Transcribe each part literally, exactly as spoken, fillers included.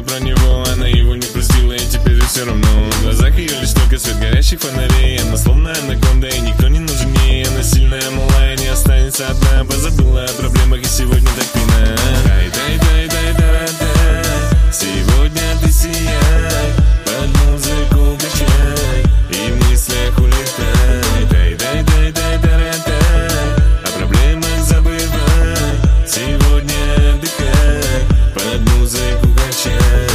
про него, она его не простила, и теперь все равно. В глазах ее лишь только свет горящих фонарей. Она словно анаконда, и никто не нужен ей. Она сильная, малая, не останется одна. Позабыла о проблемах, и сегодня так пьяна. Дай, дай, дай, дай, дай, дай. Сегодня ты сияй, под музыку качай, и в мыслях улетай. Дай, дай, дай, дай, дай, дай. О проблемах забывай. Сегодня отдыхай, под музыку качай.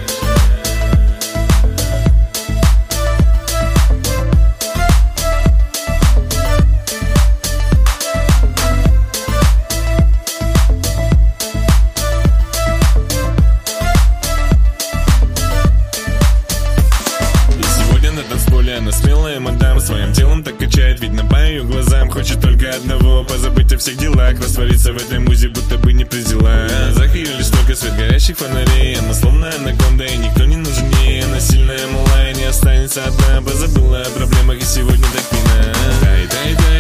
Она смелая мадам, своим телом так качает, видно по ее глазам. Хочет только одного, позабыть о всех делах, раствориться в этой музе, будто бы не при делах. В глазах ее лишь только свет горящих фонарей. Она словно анаконда, и никто не нужен ей. Она сильная, малая, не останется одна. Позабыла о проблемах, и сегодня так пьяна. Дай, дай, дай.